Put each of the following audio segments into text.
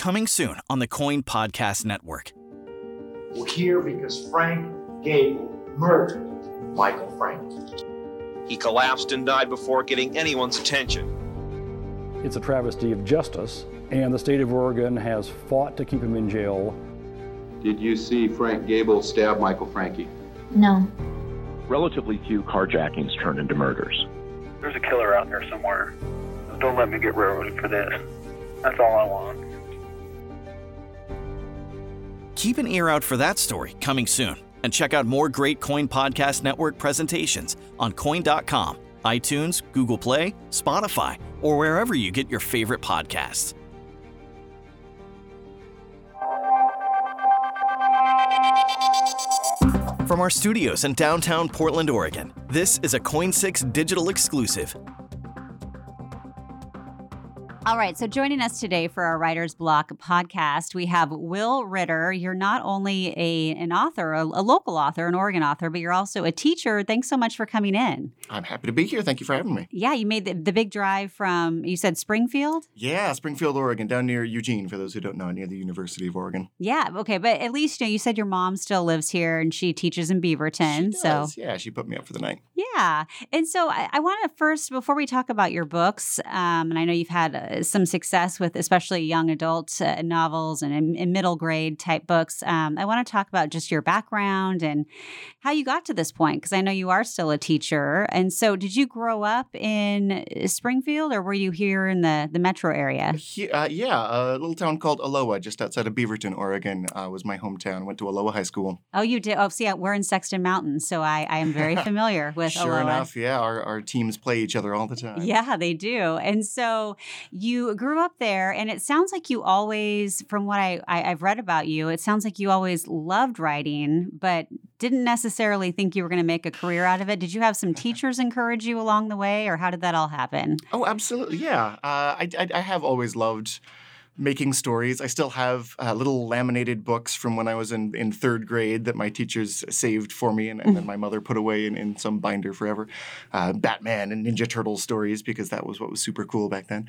Coming soon on the Coin Podcast Network. We're here because Frank Gable murdered Michael Frank. He collapsed and died before getting anyone's attention. It's a travesty of justice, and the state of Oregon has fought to keep him in jail. Did you see Frank Gable stab Michael Franke? No. Relatively few carjackings turn into murders. There's a killer out there somewhere. Don't let me get railroaded for this. That's all I want. Keep an ear out for that story coming soon. And check out more great Coin Podcast Network presentations on Coin.com, iTunes, Google Play, Spotify, or wherever you get your favorite podcasts. From our studios in downtown Portland, Oregon, this is a Coin6 digital exclusive. All right, so joining us today for our Writer's Block podcast, we have Will Ritter. You're not only an author, a local author, an Oregon author, but you're also a teacher. Thanks so much for coming in. I'm happy to be here. Thank you for having me. Yeah, you made the big drive from, you said Springfield? Yeah, Springfield, Oregon, down near Eugene, for those who don't know, near the University of Oregon. Yeah, okay, but at least you said your mom still lives here and she teaches in Beaverton. She does. Yeah, she put me up for the night. Yeah, and so I want to first, before we talk about your books, and I know you've had some success with especially young adult novels and middle grade type books. I want to talk about just your background and how you got to this point, because I know you are still a teacher. And so did you grow up in Springfield or were you here in the metro area? Yeah, a little town called Aloha, just outside of Beaverton, Oregon, was my hometown. Went to Aloha High School. Oh, you did? Oh, see, we're in Sexton Mountain, so I am very familiar with sure Aloha. Enough, yeah, our teams play each other all the time. Yeah, they do. And so you grew up there, and it sounds like you always, from what I've read about you, it sounds like you always loved writing, but didn't necessarily think you were going to make a career out of it. Did you have some teachers encourage you along the way, or how did that all happen? Oh, absolutely, yeah. I have always loved making stories. I still have little laminated books from when I was in third grade that my teachers saved for me and then my mother put away in some binder forever. Batman and Ninja Turtle stories, because that was what was super cool back then.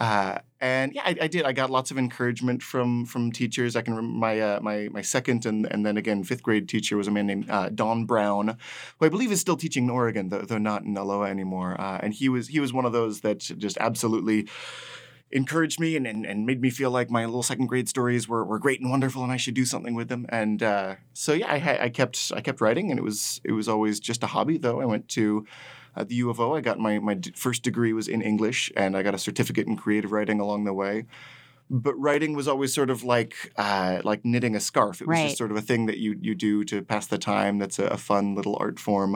And yeah, I did. I got lots of encouragement from teachers. I can remember my second and then again fifth grade teacher was a man named Don Brown, who I believe is still teaching in Oregon, though not in Aloha anymore. And he was one of those that just absolutely encouraged me and made me feel like my little second grade stories were great and wonderful and I should do something with them. And so yeah, I kept writing, and it was always just a hobby. Though I went to the U of O. I got my first degree was in English, and I got a certificate in creative writing along the way. But writing was always sort of like knitting a scarf. It was just sort of a thing that you do to pass the time. That's a fun little art form,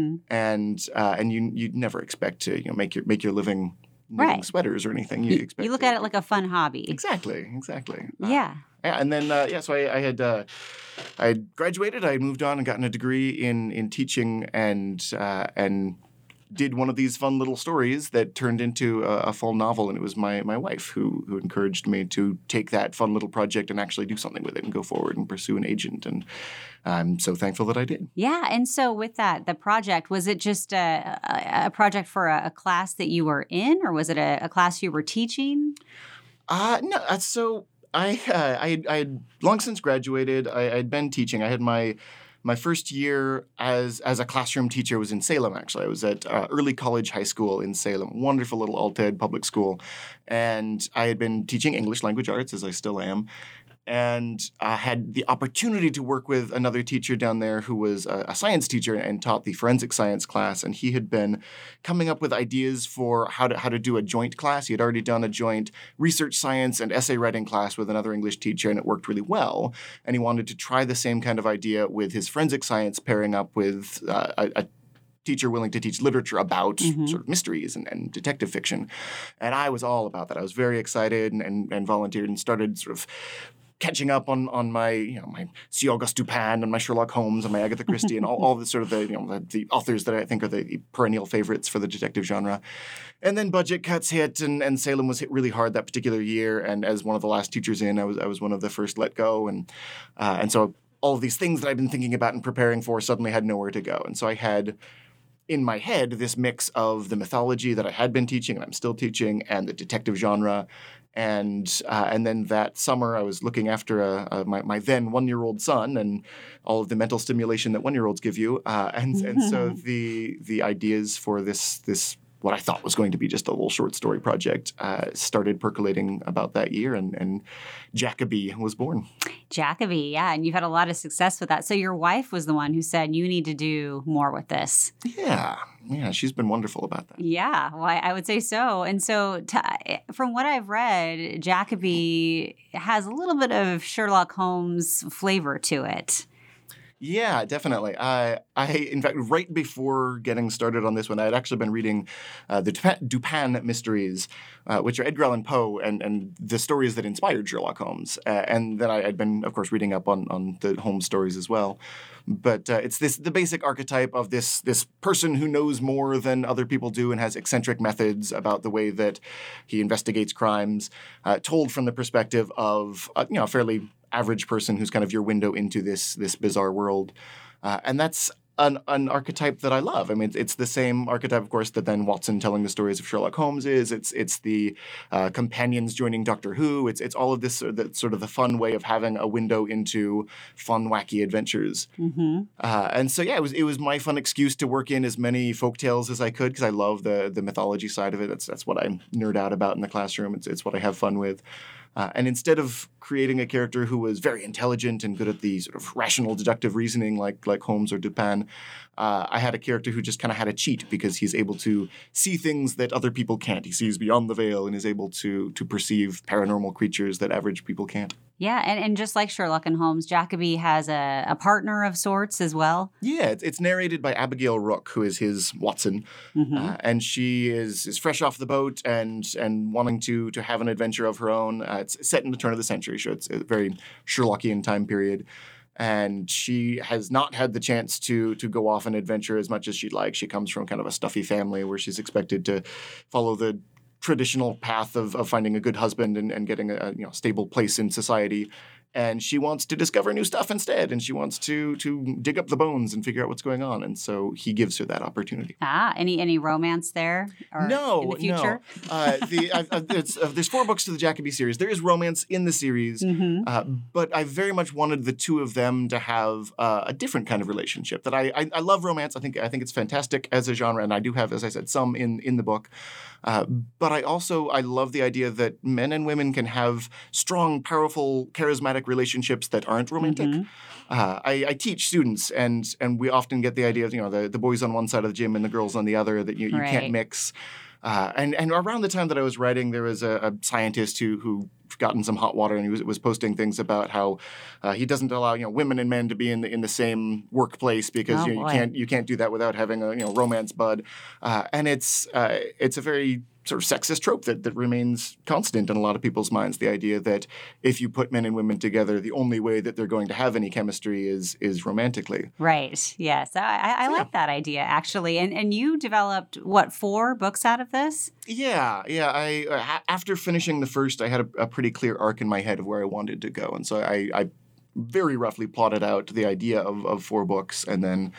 and you never expect to make your living knitting sweaters or anything. You look at it like a fun hobby. Exactly. Yeah. And then so I had graduated. I moved on and gotten a degree in teaching and did one of these fun little stories that turned into a full novel. And it was my wife who encouraged me to take that fun little project and actually do something with it and go forward and pursue an agent. And I'm so thankful that I did. Yeah. And so with that, the project, was it just a project for a class that you were in, or was it a class you were teaching? No. So I had long since graduated. I had been teaching. I had my first year as a classroom teacher was in Salem, actually. I was at Early College High School in Salem, wonderful little alt-ed public school. And I had been teaching English language arts, as I still am. And I had the opportunity to work with another teacher down there who was a science teacher and taught the forensic science class. And he had been coming up with ideas for how to do a joint class. He had already done a joint research science and essay writing class with another English teacher, and it worked really well. And he wanted to try the same kind of idea with his forensic science, pairing up with a teacher willing to teach literature about sort of mysteries and detective fiction. And I was all about that. I was very excited and volunteered and started sort of catching up on my my C. August Dupin and my Sherlock Holmes and my Agatha Christie and all the sort of the authors that I think are the perennial favorites for the detective genre. And then budget cuts hit, and Salem was hit really hard that particular year. And as one of the last teachers in, I was one of the first let go, and so all of these things that I've been thinking about and preparing for suddenly had nowhere to go. And so I had in my head this mix of the mythology that I had been teaching and I'm still teaching and the detective genre. And then that summer I was looking after my then 1-year-old son and all of the mental stimulation that 1-year-olds give you. And so the ideas for this what I thought was going to be just a little short story project started percolating about that year, and Jacoby was born. Jacoby, yeah, and you've had a lot of success with that. So your wife was the one who said, you need to do more with this. Yeah, she's been wonderful about that. Yeah, well, I would say so. And so from what I've read, Jacoby has a little bit of Sherlock Holmes flavor to it. Yeah, definitely. I in fact, right before getting started on this one, I had actually been reading the Dupin mysteries, which are Edgar Allan Poe and the stories that inspired Sherlock Holmes. And then I'd been, of course, reading up on the Holmes stories as well. But it's the basic archetype of this person who knows more than other people do and has eccentric methods about the way that he investigates crimes, told from the perspective of a fairly average person who's kind of your window into this bizarre world. And that's an archetype that I love. I mean, it's the same archetype, of course, that then Watson telling the stories of Sherlock Holmes is. It's the companions joining Doctor Who. It's all of this sort of the fun way of having a window into fun, wacky adventures. Mm-hmm. And so, yeah, it was my fun excuse to work in as many folktales as I could because I love the mythology side of it. That's what I nerd out about in the classroom. It's what I have fun with. And instead of creating a character who was very intelligent and good at the sort of rational deductive reasoning like Holmes or Dupin, I had a character who just kind of had a cheat because he's able to see things that other people can't. He sees beyond the veil and is able to perceive paranormal creatures that average people can't. Yeah, and just like Sherlock and Holmes, Jacoby has a partner of sorts as well. Yeah, it's narrated by Abigail Rook, who is his Watson, and she is fresh off the boat and wanting to have an adventure of her own. It's set in the turn of the century, so it's a very Sherlockian time period. And she has not had the chance to go off an adventure as much as she'd like. She comes from kind of a stuffy family where she's expected to follow the traditional path of finding a good husband and getting a stable place in society. And she wants to discover new stuff instead, and she wants to dig up the bones and figure out what's going on. And so he gives her that opportunity. Any romance there? Or no, in the future? No. There's 4 books to the Jacoby series. There is romance in the series, but I very much wanted the two of them to have a different kind of relationship. That I love romance. I think it's fantastic as a genre, and I do have, as I said, some in the book. But I love the idea that men and women can have strong, powerful, charismatic relationships that aren't romantic. I teach students, and we often get the idea of the boys on one side of the gym and the girls on the other, that you can't mix. And around the time that I was writing, there was a scientist who got in some hot water, and he was posting things about how he doesn't allow women and men to be in the same workplace because you can't do that without having a romance bud. And it's a very sort of sexist trope that remains constant in a lot of people's minds. The idea that if you put men and women together, the only way that they're going to have any chemistry is romantically. Right. Yes. I like that idea, actually. And you developed, 4 books out of this? Yeah. I after finishing the first, I had a pretty clear arc in my head of where I wanted to go. And so I very roughly plotted out the idea of 4 books, and then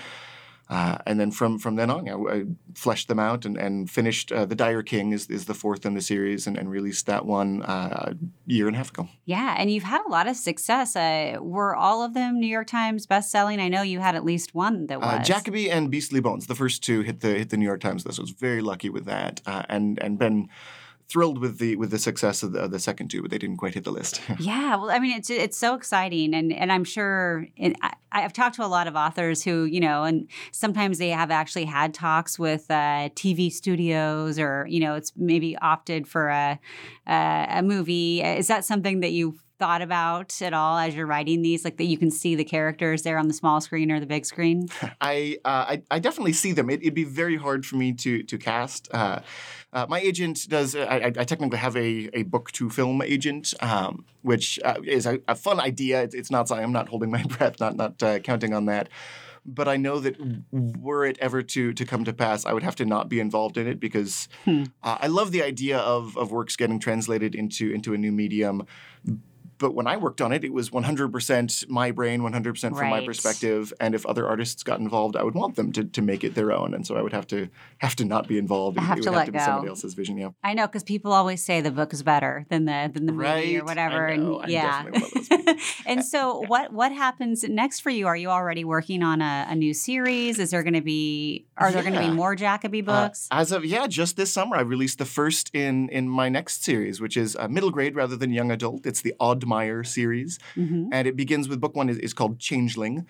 from then on, I fleshed them out and finished The Dire King is the 4th in the series and released that one a year and a half ago. Yeah, and you've had a lot of success. Were all of them New York Times bestselling? I know you had at least one that was. Jacoby and Beastly Bones, the first 2 hit the New York Times list. I was very lucky with that, and been thrilled with the success of the second 2, but they didn't quite hit the list. Yeah, well, I mean, it's so exciting, and I'm sure I've talked to a lot of authors who and sometimes they have actually had talks with TV studios, or it's maybe opted for a movie. Is that something that you thought about at all as you're writing these, like that you can see the characters there on the small screen or the big screen? I definitely see them. It'd be very hard for me to cast. My agent does. I technically have a book to film agent, which is a fun idea. It's not something I'm not holding my breath, not counting on that. But I know that were it ever to come to pass, I would have to not be involved in it because I love the idea of works getting translated into a new medium. But when I worked on it, it was 100% my brain, 100% from my Right. perspective. And if other artists got involved, I would want them to make it their own. And so I would have to not be involved. Have it to would let have to be go. somebody else's vision. Yeah. I know, because people always say the book is better than the movie or Right. whatever. I know. And I'm yeah. definitely one of those people. And so what happens next for you? Are you already working on a new series? Are there going to be Yeah. more Jacoby books? Just this summer, I released the first in my next series, which is middle grade rather than young adult. It's the Oddmeyer series. Mm-hmm. And it begins with book one is called Changeling.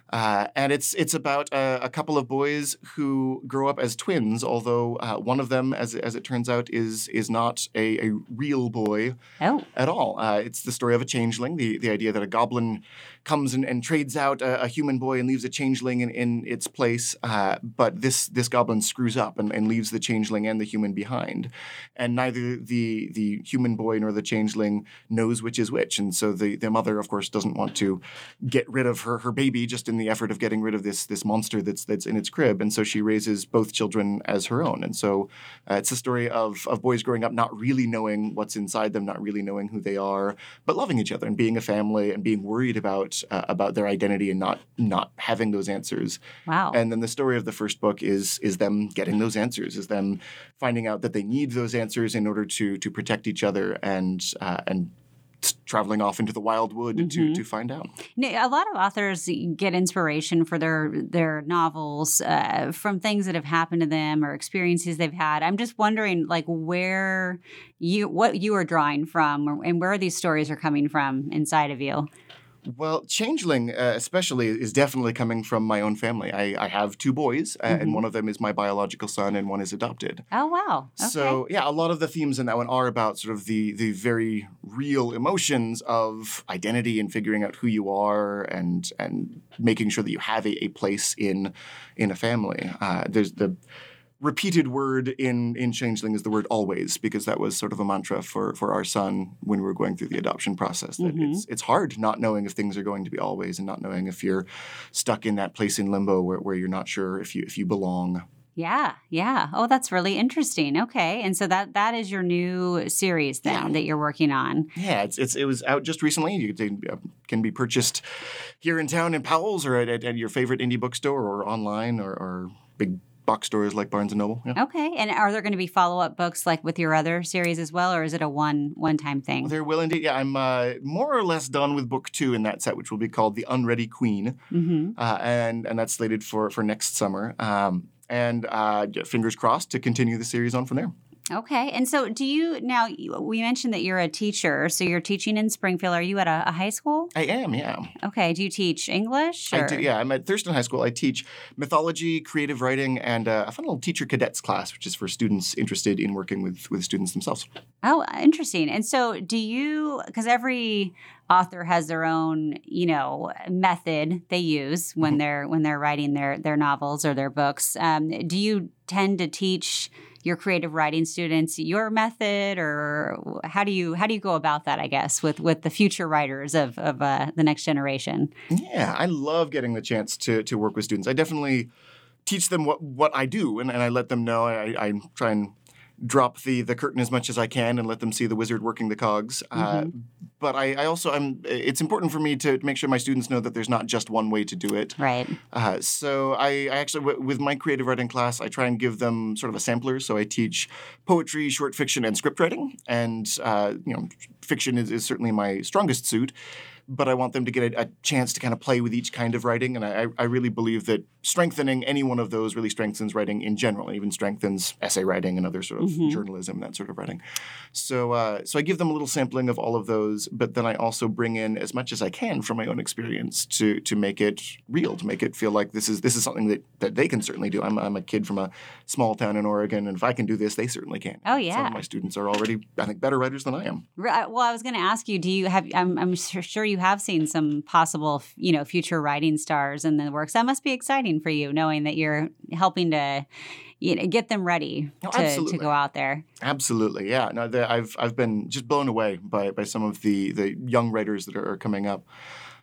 And it's about a couple of boys who grow up as twins, although one of them, as it turns out, is not a real boy at all. It's the story of a changeling, the idea that a goblin comes and trades out a human boy and leaves a changeling in its place. But this goblin screws up and leaves the changeling and the human behind. And neither the human boy nor the changeling knows which is which. And so the mother, of course, doesn't want to get rid of her baby just in the effort of getting rid of this monster that's in its crib. And so she raises both children as her own. And so it's a story of boys growing up not really knowing what's inside them, not really knowing who they are, but loving each other and being a family and being worried about their identity and not having those answers. Wow. And then the story of the first book is them getting those answers, is them finding out that they need those answers in order to protect each other and traveling off into the wild wood to find out. A lot of authors get inspiration for their novels from things that have happened to them or experiences they've had. I'm just wondering, like, what you are drawing from and where these stories are coming from inside of you. Well, Changeling especially is definitely coming from my own family. I have two boys, and one of them is my biological son and one is adopted. Oh, wow. Okay. So, yeah, a lot of the themes in that one are about sort of the very real emotions of identity and figuring out who you are and making sure that you have a place in a family. There's the repeated word in Changeling is the word always, because that was sort of a mantra for our son when we were going through the adoption process. That it's hard not knowing if things are going to be always and not knowing if you're stuck in that place in limbo where you're not sure if you belong. Yeah. Oh, that's really interesting. Okay. And so that is your new series then that you're working on. Yeah, it was out just recently. It can be purchased here in town in Powell's or at your favorite indie bookstore or online or big box stores like Barnes & Noble. Yeah. Okay. And are there going to be follow-up books like with your other series as well, or is it a one-time thing? There will indeed. Yeah, I'm more or less done with book 2 in that set, which will be called The Unready Queen. And that's slated for next summer. And fingers crossed to continue the series on from there. Okay. And so we mentioned that you're a teacher, so you're teaching in Springfield. Are you at a high school? I am, yeah. Okay. Do you teach English? I do, yeah. I'm at Thurston High School. I teach mythology, creative writing, and a fun little teacher cadets class, which is for students interested in working with students themselves. Oh, interesting. And so because every author has their own, method they use when they're writing their novels or their books. Do you tend to teach your creative writing students your method, or how do you go about that, I guess, with the future writers of the next generation? Yeah, I love getting the chance to work with students. I definitely teach them what I do, and I let them know. I try and drop the curtain as much as I can and let them see the wizard working the cogs. But I also it's important for me to make sure my students know that there's not just one way to do it. Right. So I actually, with my creative writing class, I try and give them sort of a sampler. So I teach poetry, short fiction, and script writing. And, fiction is certainly my strongest suit. But I want them to get a chance to kind of play with each kind of writing. And I really believe that strengthening any one of those really strengthens writing in general. It even strengthens essay writing and other sort of journalism, that sort of writing. So I give them a little sampling of all of those, but then I also bring in as much as I can from my own experience to make it real, to make it feel like this is something that they can certainly do. I'm a kid from a small town in Oregon, and if I can do this, they certainly can. Oh, yeah. Some of my students are already, I think, better writers than I am. Well, I was going to ask you, do you have, I'm sure you have seen some possible, future writing stars in the works. That must be exciting for you, knowing that you're helping to, get them ready to go out there. Absolutely, yeah. No, I've been just blown away by some of the young writers that are coming up.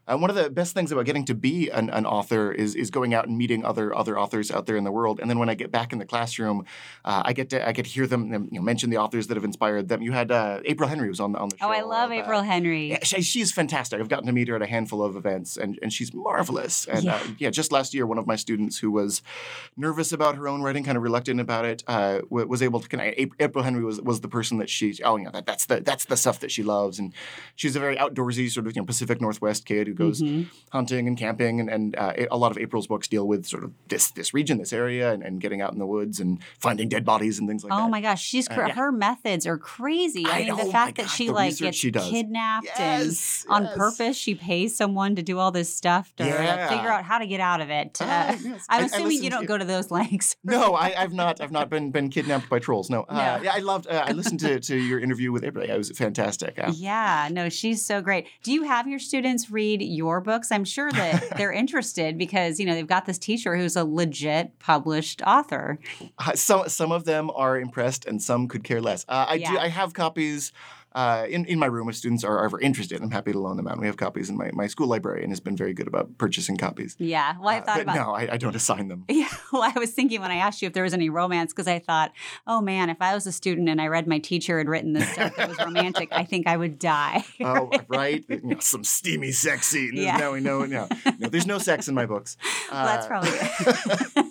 one of the best things about getting to be an author is going out and meeting other authors out there in the world. And then when I get back in the classroom, I get to hear them mention the authors that have inspired them. You had April Henry was on the show. Oh, I love April Henry. Yeah, she's fantastic. I've gotten to meet her at a handful of events, and she's marvelous. And just last year, one of my students who was nervous about her own writing, kind of reluctant about it, was able to connect. April Henry was the person that that's the stuff that she loves, and she's a very outdoorsy sort of Pacific Northwest kid who goes hunting and camping, and a lot of April's books deal with sort of this region, this area, and getting out in the woods and finding dead bodies and things like that. Oh my gosh, her methods are crazy. I mean, the fact that she gets kidnapped and on purpose, she pays someone to do all this stuff to figure out how to get out of it. I'm assuming you don't go to those lengths. No, I've not been kidnapped by trolls. No. I loved. I listened to your interview with April. It was fantastic. No, she's so great. Do you have your students read your books? I'm sure that they're interested because they've got this teacher who's a legit published author. Some of them are impressed, and some could care less. I have copies. In my room, if students are ever interested, I'm happy to loan them out. We have copies in my school librarian has been very good about purchasing copies. Yeah, well, I thought about no, I don't assign them. Yeah, well, I was thinking when I asked you if there was any romance because I thought, oh man, if I was a student and I read my teacher had written this stuff that was romantic, I think I would die. Oh, right, some steamy sex scenes. Yeah. Now we know. No, there's no sex in my books. Well, that's probably good.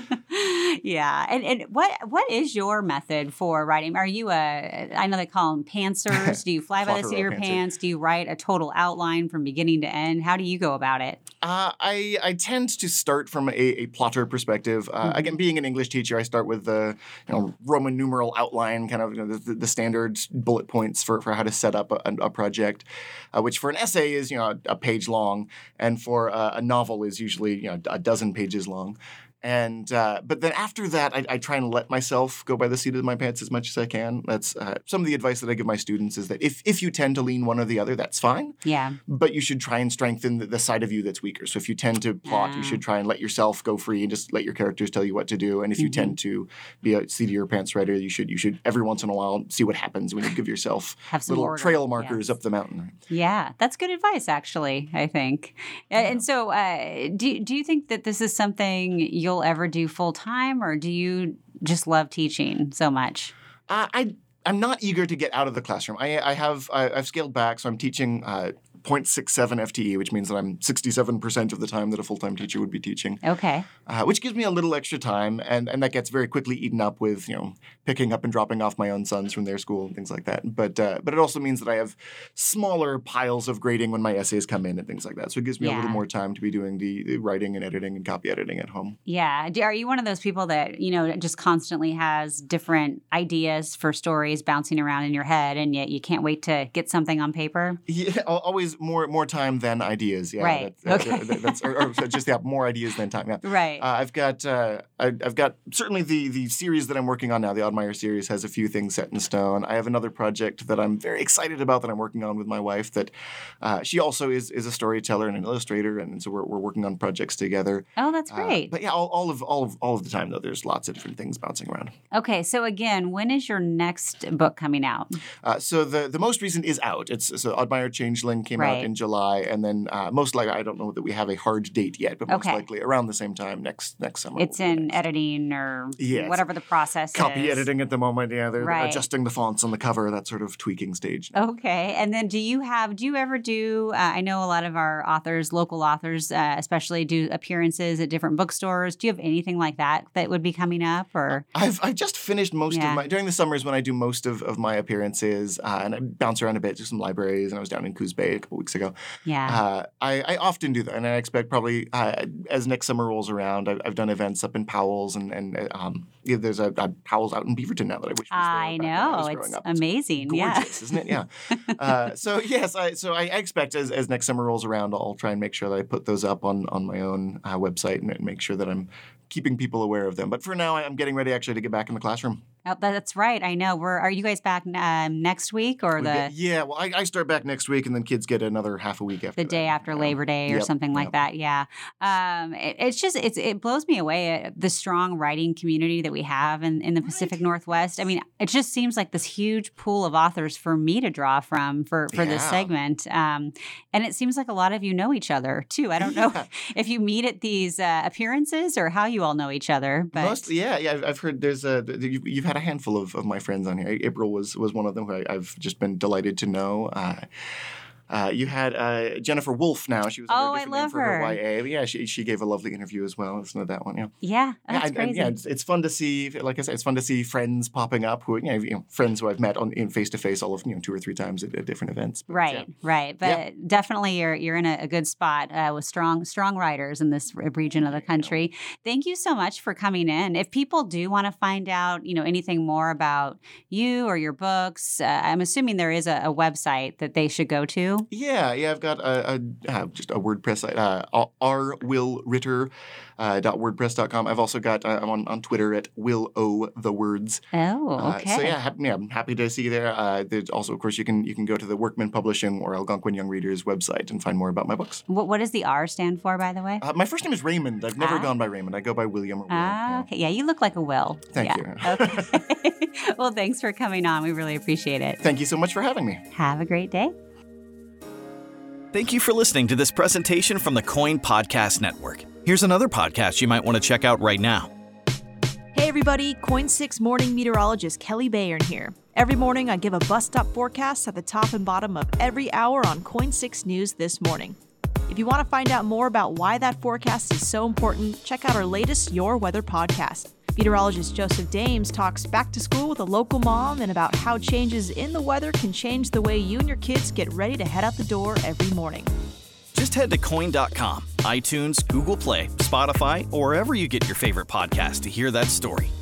Yeah. And what is your method for writing? Are you I know they call them pantsers. Do you fly by the seat of your pants? Do you write a total outline from beginning to end? How do you go about it? I tend to start from a plotter perspective. Again, being an English teacher, I start with the Roman numeral outline, kind of the standard bullet points for how to set up a project, which for an essay is a page long, and for a novel is usually a dozen pages long. And but then after that, I try and let myself go by the seat of my pants as much as I can. That's some of the advice that I give my students is that if you tend to lean one or the other, that's fine. Yeah. But you should try and strengthen the side of you that's weaker. So if you tend to plot, you should try and let yourself go free and just let your characters tell you what to do. And if you tend to be a seat of your pants writer, you should every once in a while see what happens when you give yourself little order. Trail markers up the mountain. Yeah, that's good advice, actually, I think. And so do you think that this is something you'll ever do full time, or do you just love teaching so much? I'm not eager to get out of the classroom. I've scaled back, so I'm teaching 0.67 FTE, which means that I'm 67% of the time that a full-time teacher would be teaching. Okay. Which gives me a little extra time, and that gets very quickly eaten up with, picking up and dropping off my own sons from their school and things like that. But it also means that I have smaller piles of grading when my essays come in and things like that. So it gives me a little more time to be doing the writing and editing and copy editing at home. Yeah. Are you one of those people that, just constantly has different ideas for stories bouncing around in your head, and yet you can't wait to get something on paper? Yeah, always more time than ideas. Yeah, right. That's just more ideas than time. Yeah. Right. I've got certainly the series that I'm working on now. The Oddmeyer series has a few things set in stone. I have another project that I'm very excited about that I'm working on with my wife. That she also is a storyteller and an illustrator, and so we're working on projects together. Oh, that's great. But yeah, all of the time though, there's lots of different things bouncing around. Okay, so again, when is your next book coming out? So the most recent is out. So Oddmeyer Changeling came out in July, and then most likely, I don't know that we have a hard date yet, but most likely around the same time next summer. It's in editing or whatever the process Copy editing at the moment, yeah. They're adjusting the fonts on the cover, that sort of tweaking stage. Okay, and then do you ever do, I know a lot of our authors, local authors especially, do appearances at different bookstores. Do you have anything like that would be coming up? Or I've just finished most of my, during the summers when I do most of my appearances, and I bounce around a bit to some libraries, and I was down in Coos Bay a couple weeks ago. Yeah. I often do that, and I expect probably as next summer rolls around, I've done events up in Powell's, and there's a Powell's out in Beaverton now that I wish was there. I know. It's amazing. It's gorgeous, isn't it? Yeah. So yes, I expect as next summer rolls around, I'll try and make sure that I put those up on my own website and make sure that I'm keeping people aware of them. But for now, I'm getting ready actually to get back in the classroom. Oh, that's right. I know. Are you guys back next week or well, I start back next week, and then kids get another half a week after the day after Labor Day or something like that. Yeah. It blows me away the strong writing community that we have in the Pacific Northwest. I mean, it just seems like this huge pool of authors for me to draw from for this segment. And it seems like a lot of you know each other too. I don't know if you meet at these appearances or how you all know each other. But I've heard you've had a handful of my friends on here. April was one of them who I've just been delighted to know. You had Jennifer Wolfe now. She was under a different name for her YA. But yeah, she gave a lovely interview as well. Listen to that one. Yeah, that's crazy. It's fun to see. Like I said, it's fun to see friends popping up who friends who I've met in face to face all of 2 or 3 times at different events. But, right. But definitely you're in a good spot with strong writers in this region of the country. Thank you so much for coming in. If people do want to find out anything more about you or your books, I'm assuming there is a website that they should go to. Yeah. I've got just a WordPress site, rwillritter.wordpress.com. I've also got I'm on Twitter at WillOTheWords. Oh, okay. I'm happy to see you there. There's also, of course, you can go to the Workman Publishing or Algonquin Young Readers website and find more about my books. What does the R stand for, by the way? My first name is Raymond. I've never gone by Raymond. I go by William or Will. Okay. Yeah, you look like a Will. Thank you. Okay. Well, thanks for coming on. We really appreciate it. Thank you so much for having me. Have a great day. Thank you for listening to this presentation from the KOIN Podcast Network. Here's another podcast you might want to check out right now. Hey everybody, KOIN 6 morning meteorologist Kelly Bayern here. Every morning I give a bus stop forecast at the top and bottom of every hour on KOIN 6 News This Morning. If you want to find out more about why that forecast is so important, check out our latest Your Weather podcast. Meteorologist Joseph Dames talks back to school with a local mom and about how changes in the weather can change the way you and your kids get ready to head out the door every morning. Just head to KOIN.com, iTunes, Google Play, Spotify, or wherever you get your favorite podcast to hear that story.